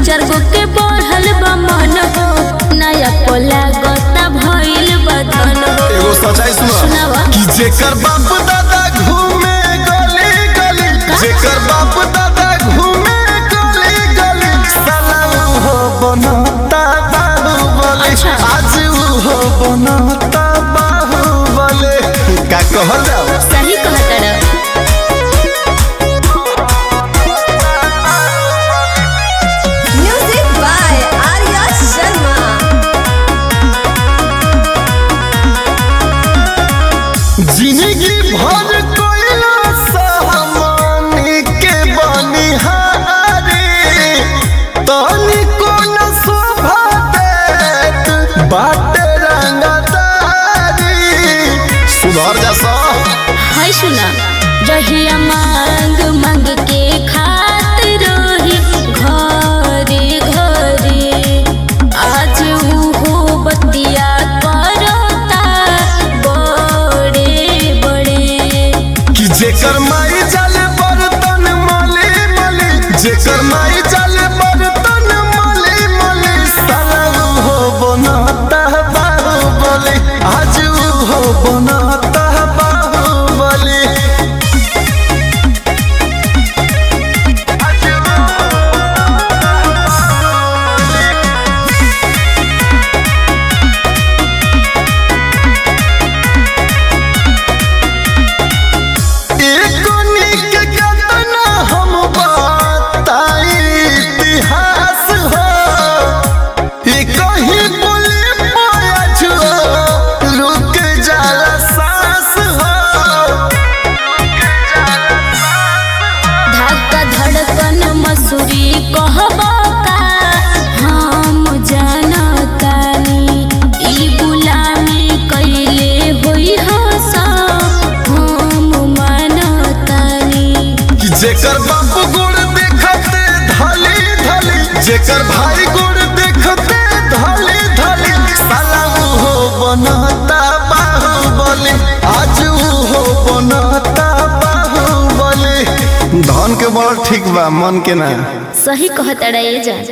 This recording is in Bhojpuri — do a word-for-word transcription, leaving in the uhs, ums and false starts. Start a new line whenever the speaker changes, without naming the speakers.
चार गो के बढ़ल बा मन हो नया पोला गोता भइल बदन हो।
एगो सच्चाई सुना कि जेकर बाप दादा घूमे गली गली, जेकर बाप दादा घूमे गली गली, साला हो बनता बाहुबली, आज हो बनता बाहुबली। का कहल जाओ?
सही कहत रहो।
जिंदगी भर कोइला सहमानी के बनिहारी, तनिको न शोभा देत बाटे रंगदारी। सुधर जा सा
हाय सुना जहिया मांग मांग के खात रही घरे घरे, आज उहो बतिया करता बड़े बड़े।
कि जेकर माई जाले बर्तन मले मले, जेकर माई जाले बर्तन मले मले, साला हो बनता बाहुबली, आज हो बनता बाहुबली।
मसूरी कहबा का हम जानतानी, ई गुलामी कइले होई हसा हम मानतानी।
कि जेकर बाप गुड़ देखते धली धली, जेकर भाई गुड़ देखते धली धली, साला हो बनता बाहुबली, आज हो बनता बाहुबली। धन के बड़ ठीक बा मन के ना।
सही कहत रहे जा।